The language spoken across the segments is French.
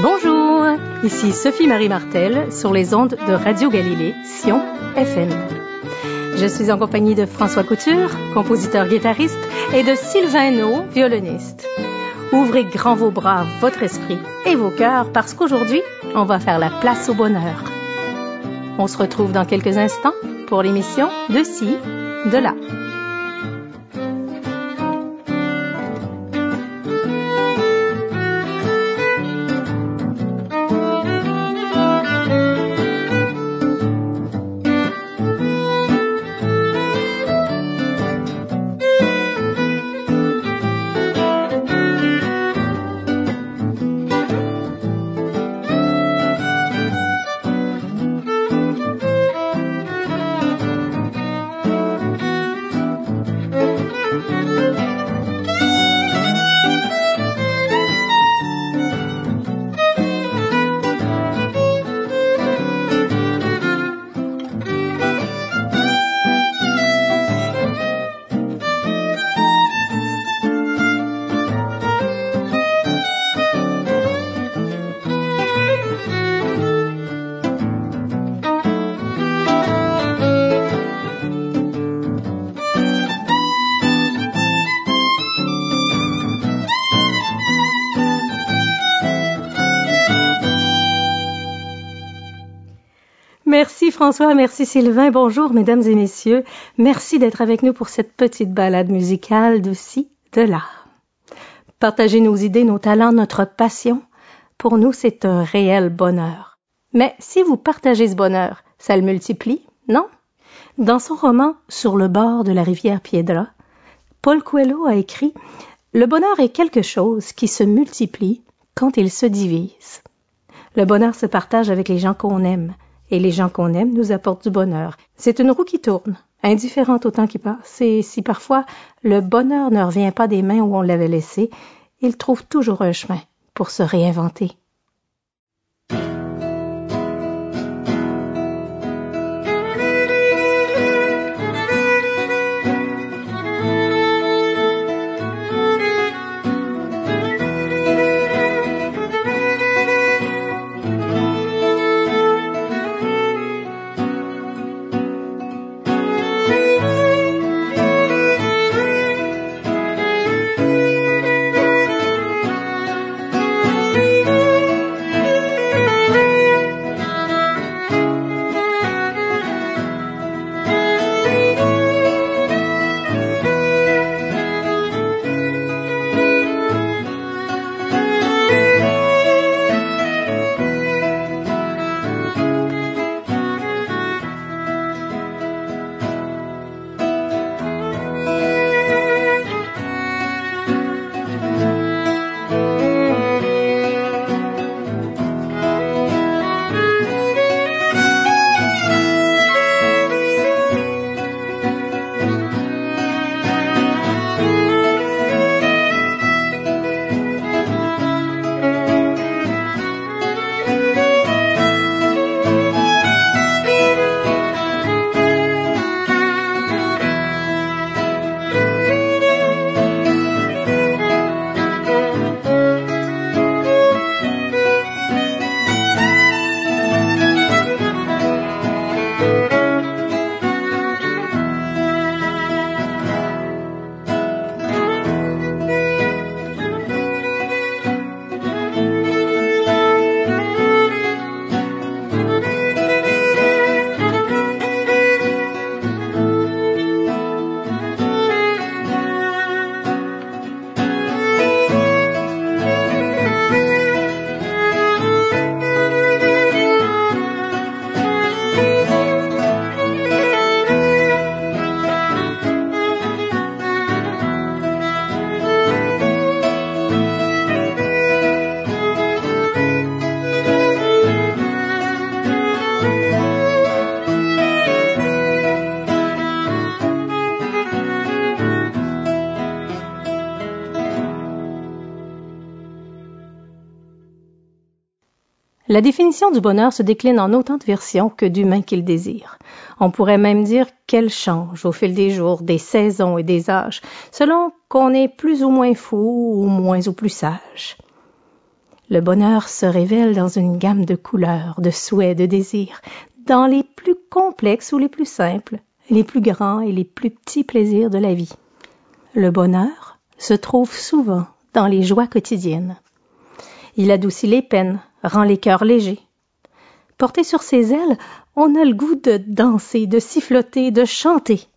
Bonjour, ici Sophie-Marie Martel sur les ondes de Radio Galilée, Sion FM. Je suis en compagnie de François Couture, compositeur-guitariste, et de Sylvain Naud, violoniste. Ouvrez grand vos bras, votre esprit et vos cœurs, parce qu'aujourd'hui, on va faire la place au bonheur. On se retrouve dans quelques instants pour l'émission De ci, de là. Merci François, merci Sylvain, bonjour mesdames et messieurs. Merci d'être avec nous pour cette petite balade musicale de ci, de là. Partager nos idées, nos talents, notre passion, pour nous c'est un réel bonheur. Mais si vous partagez ce bonheur, ça le multiplie, non? Dans son roman « Sur le bord de la rivière Piedra », Paul Coelho a écrit « Le bonheur est quelque chose qui se multiplie quand il se divise. Le bonheur se partage avec les gens qu'on aime. Et les gens qu'on aime nous apportent du bonheur. C'est une roue qui tourne, indifférente au temps qui passe. Et si parfois le bonheur ne revient pas des mains où on l'avait laissé, il trouve toujours un chemin pour se réinventer. La définition du bonheur se décline en autant de versions que d'humains qui le désirent. On pourrait même dire qu'elle change au fil des jours, des saisons et des âges, selon qu'on est plus ou moins fou ou moins ou plus sage. Le bonheur se révèle dans une gamme de couleurs, de souhaits, de désirs, dans les plus complexes ou les plus simples, les plus grands et les plus petits plaisirs de la vie. Le bonheur se trouve souvent dans les joies quotidiennes. Il adoucit les peines, rend les cœurs légers. Porté sur ses ailes, on a le goût de danser, de siffloter, de chanter.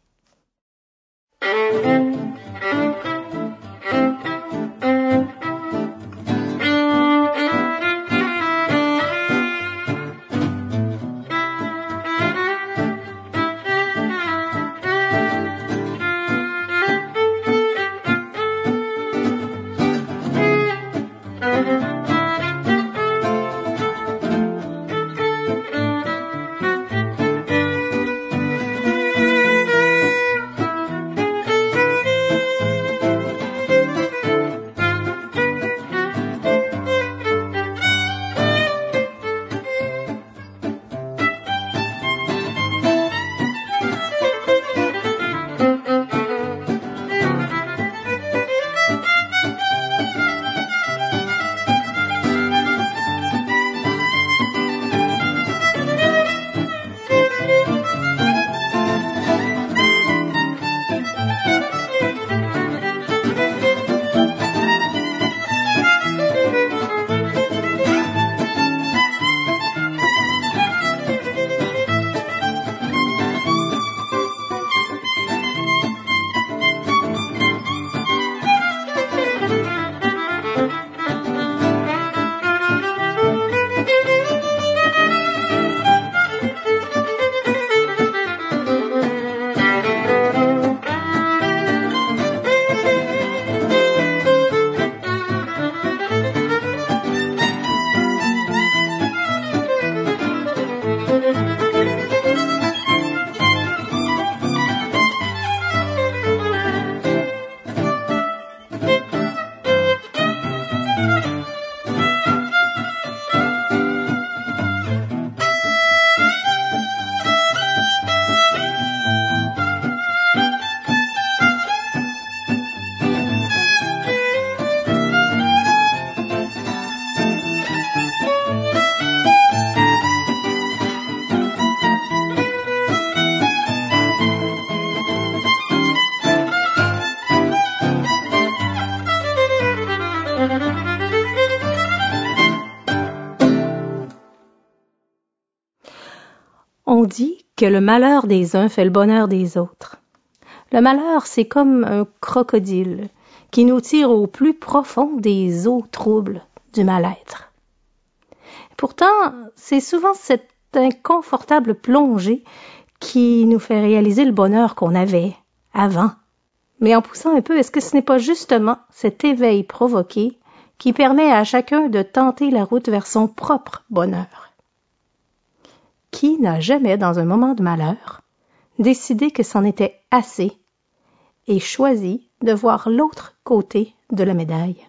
On dit que le malheur des uns fait le bonheur des autres. Le malheur, c'est comme un crocodile qui nous tire au plus profond des eaux troubles du mal-être. Pourtant, c'est souvent cette inconfortable plongée qui nous fait réaliser le bonheur qu'on avait avant. Mais en poussant un peu, est-ce que ce n'est pas justement cet éveil provoqué qui permet à chacun de tenter la route vers son propre bonheur? Qui n'a jamais, dans un moment de malheur, décidé que c'en était assez et choisi de voir l'autre côté de la médaille?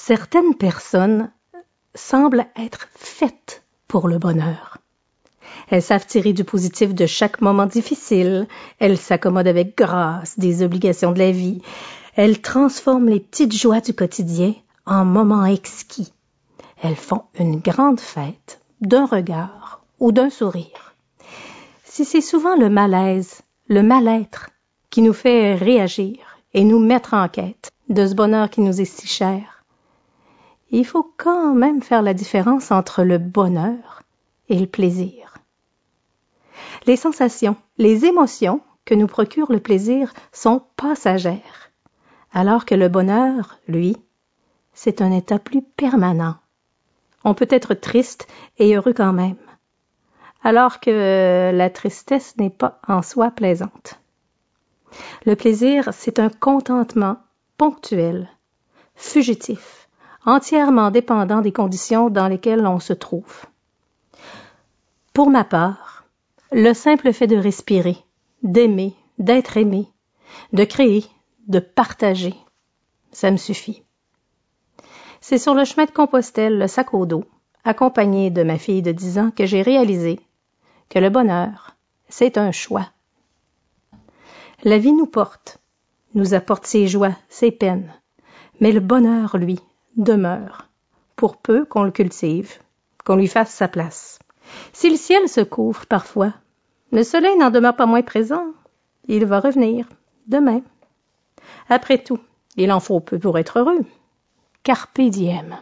Certaines personnes semblent être faites pour le bonheur. Elles savent tirer du positif de chaque moment difficile. Elles s'accommodent avec grâce des obligations de la vie. Elles transforment les petites joies du quotidien en moments exquis. Elles font une grande fête d'un regard ou d'un sourire. Si c'est souvent le malaise, le mal-être qui nous fait réagir et nous mettre en quête de ce bonheur qui nous est si cher, il faut quand même faire la différence entre le bonheur et le plaisir. Les sensations, les émotions que nous procure le plaisir sont passagères, alors que le bonheur, lui, c'est un état plus permanent. On peut être triste et heureux quand même, alors que la tristesse n'est pas en soi plaisante. Le plaisir, c'est un contentement ponctuel, fugitif, entièrement dépendant des conditions dans lesquelles on se trouve. Pour ma part, le simple fait de respirer, d'aimer, d'être aimé, de créer, de partager, ça me suffit. C'est sur le chemin de Compostelle, le sac au dos, accompagné de ma fille de 10 ans, que j'ai réalisé que le bonheur, c'est un choix. La vie nous porte, nous apporte ses joies, ses peines, mais le bonheur, lui, demeure, pour peu qu'on le cultive, qu'on lui fasse sa place. Si le ciel se couvre parfois, le soleil n'en demeure pas moins présent. Il va revenir demain. Après tout, il en faut peu pour être heureux. Carpe diem.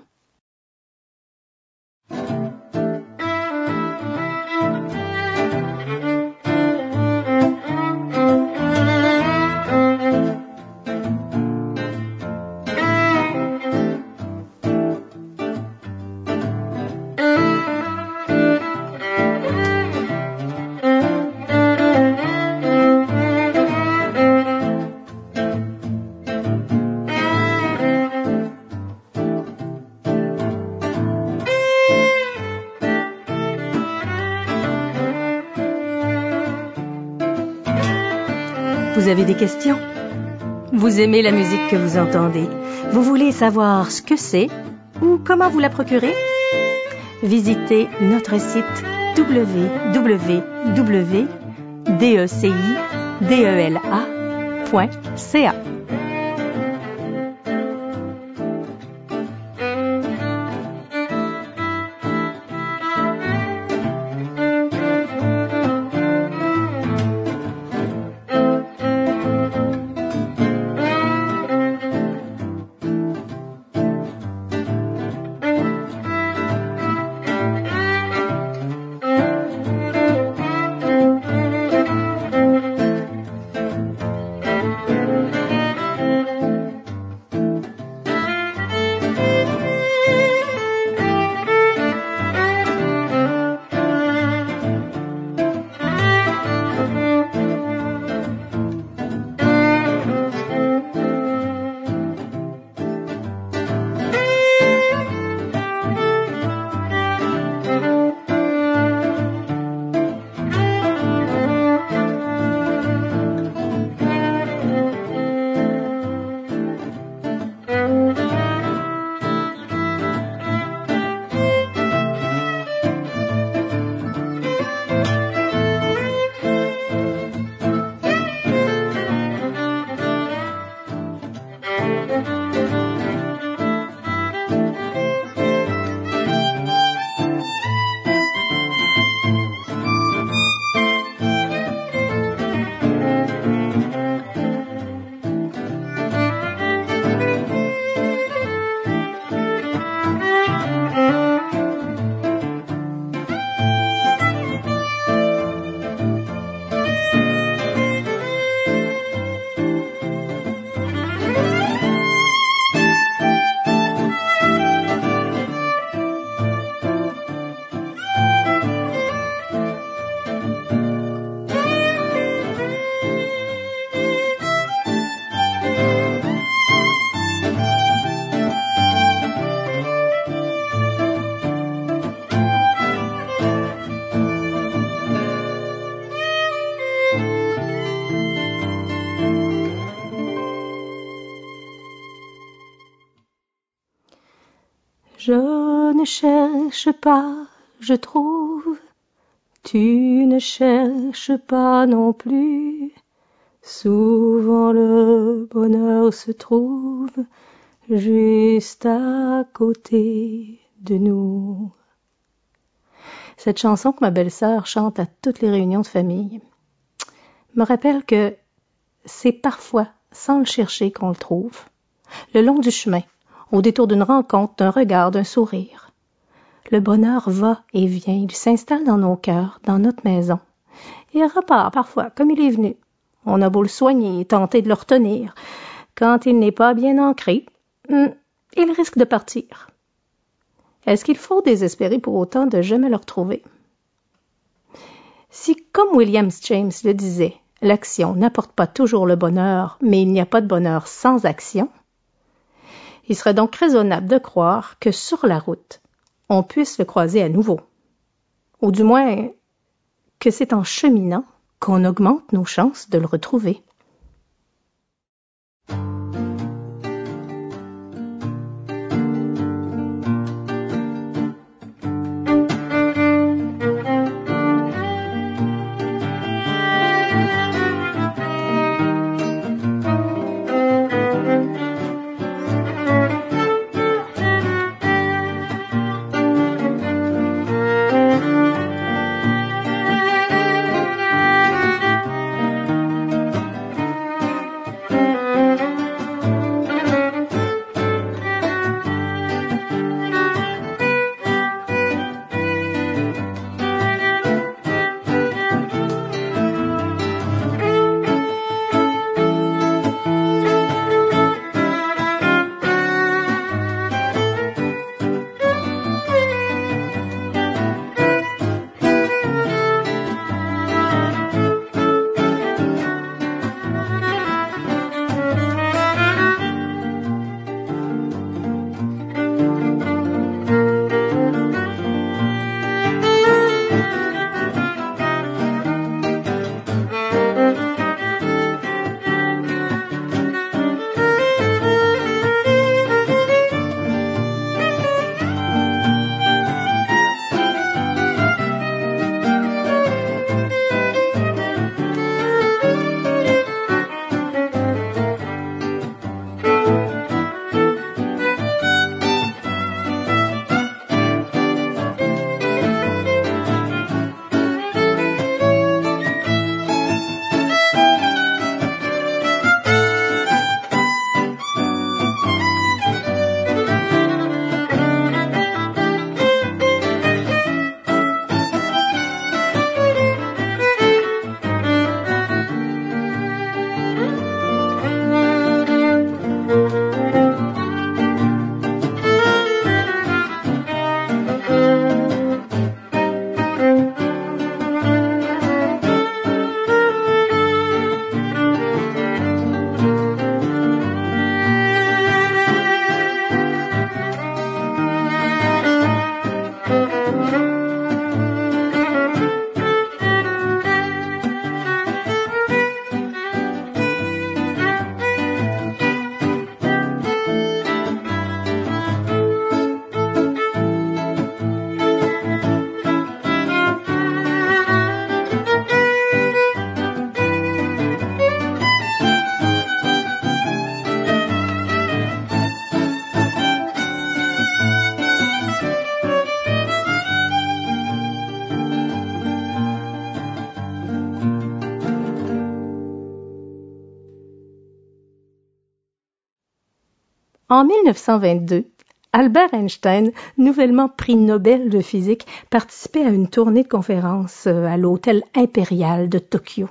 Vous avez des questions? Vous aimez la musique que vous entendez? Vous voulez savoir ce que c'est ou comment vous la procurer? Visitez notre site www.decidela.ca. ne cherches pas, je trouve. Tu ne cherches pas non plus. Souvent le bonheur se trouve juste à côté de nous. Cette chanson que ma belle-sœur chante à toutes les réunions de famille me rappelle que c'est parfois sans le chercher qu'on le trouve. Le long du chemin, au détour d'une rencontre, d'un regard, d'un sourire. Le bonheur va et vient, il s'installe dans nos cœurs, dans notre maison. Il repart parfois comme il est venu. On a beau le soigner et tenter de le retenir. Quand il n'est pas bien ancré, il risque de partir. Est-ce qu'il faut désespérer pour autant de jamais le retrouver? Si, comme William James le disait, l'action n'apporte pas toujours le bonheur, mais il n'y a pas de bonheur sans action, il serait donc raisonnable de croire que sur la route, on puisse le croiser à nouveau. Ou du moins, que c'est en cheminant qu'on augmente nos chances de le retrouver. En 1922, Albert Einstein, nouvellement prix Nobel de physique, participait à une tournée de conférences à l'hôtel impérial de Tokyo.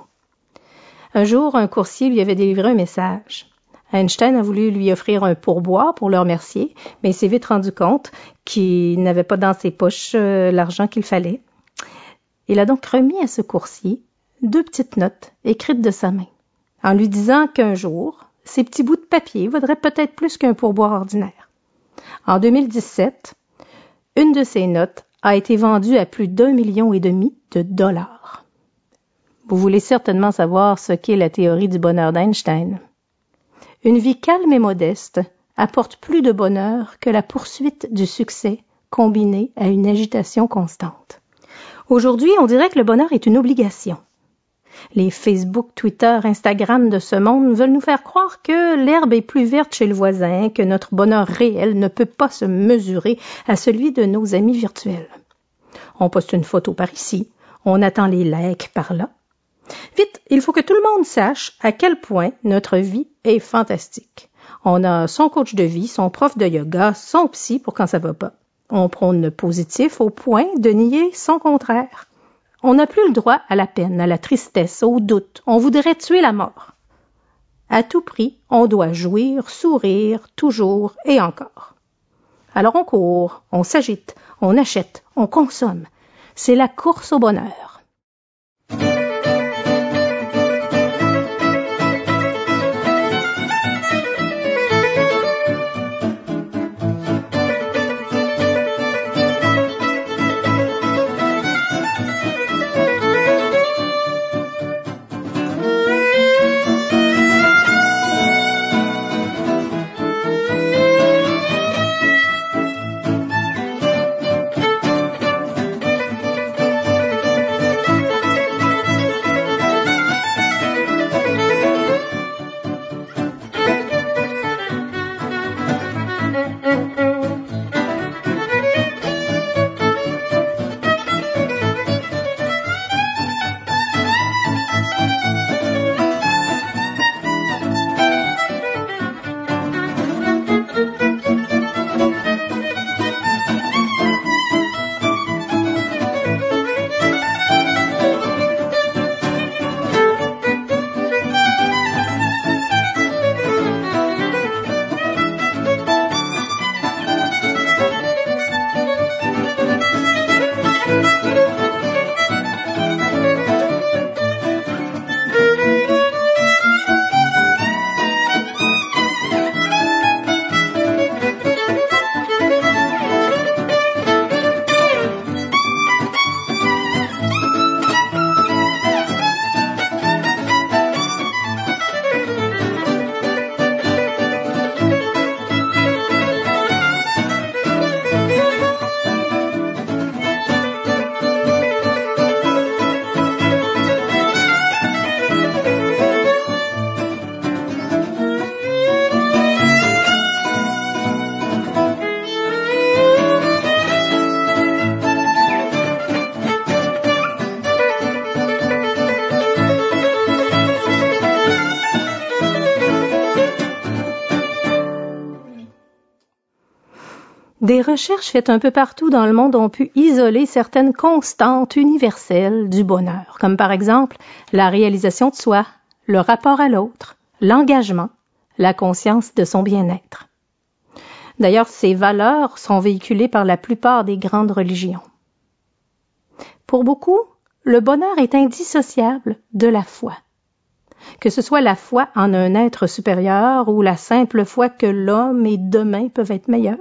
Un jour, un coursier lui avait délivré un message. Einstein a voulu lui offrir un pourboire pour le remercier, mais il s'est vite rendu compte qu'il n'avait pas dans ses poches l'argent qu'il fallait. Il a donc remis à ce coursier 2 petites notes écrites de sa main, en lui disant qu'un jour, ces petits bouts de papier vaudraient peut-être plus qu'un pourboire ordinaire. En 2017, une de ces notes a été vendue à plus d'1,5 million de dollars. Vous voulez certainement savoir ce qu'est la théorie du bonheur d'Einstein. Une vie calme et modeste apporte plus de bonheur que la poursuite du succès combinée à une agitation constante. Aujourd'hui, on dirait que le bonheur est une obligation. Les Facebook, Twitter, Instagram de ce monde veulent nous faire croire que l'herbe est plus verte chez le voisin, que notre bonheur réel ne peut pas se mesurer à celui de nos amis virtuels. On poste une photo par ici, on attend les likes par là. Vite, il faut que tout le monde sache à quel point notre vie est fantastique. On a son coach de vie, son prof de yoga, son psy pour quand ça va pas. On prône le positif au point de nier son contraire. On n'a plus le droit à la peine, à la tristesse, au doute. On voudrait tuer la mort. À tout prix, on doit jouir, sourire, toujours et encore. Alors on court, on s'agite, on achète, on consomme. C'est la course au bonheur. Des recherches faites un peu partout dans le monde ont pu isoler certaines constantes universelles du bonheur, comme par exemple la réalisation de soi, le rapport à l'autre, l'engagement, la conscience de son bien-être. D'ailleurs, ces valeurs sont véhiculées par la plupart des grandes religions. Pour beaucoup, le bonheur est indissociable de la foi. Que ce soit la foi en un être supérieur ou la simple foi que l'homme et demain peuvent être meilleurs.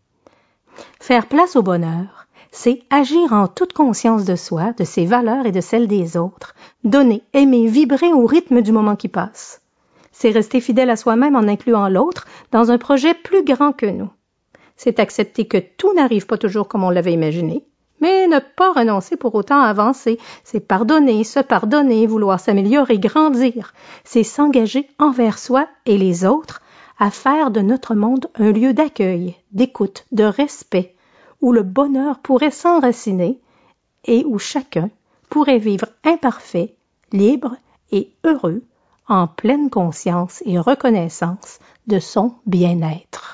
Faire place au bonheur, c'est agir en toute conscience de soi, de ses valeurs et de celles des autres, donner, aimer, vibrer au rythme du moment qui passe. C'est rester fidèle à soi-même en incluant l'autre dans un projet plus grand que nous. C'est accepter que tout n'arrive pas toujours comme on l'avait imaginé, mais ne pas renoncer pour autant à avancer. C'est pardonner, se pardonner, vouloir s'améliorer, grandir. C'est s'engager envers soi et les autres à faire de notre monde un lieu d'accueil, d'écoute, de respect, où le bonheur pourrait s'enraciner et où chacun pourrait vivre imparfait, libre et heureux, en pleine conscience et reconnaissance de son bien-être.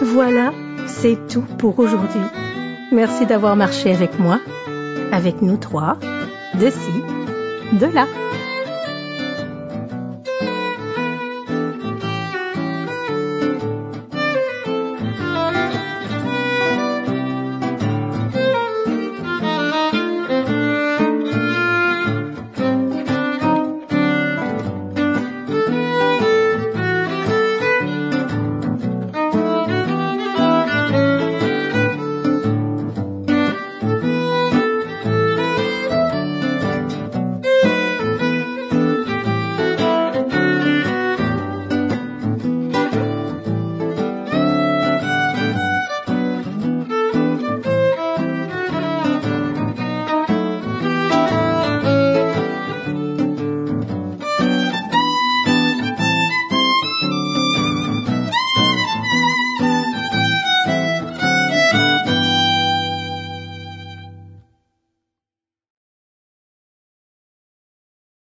Voilà, c'est tout pour aujourd'hui. Merci d'avoir marché avec moi, avec nous trois, de ci, de là.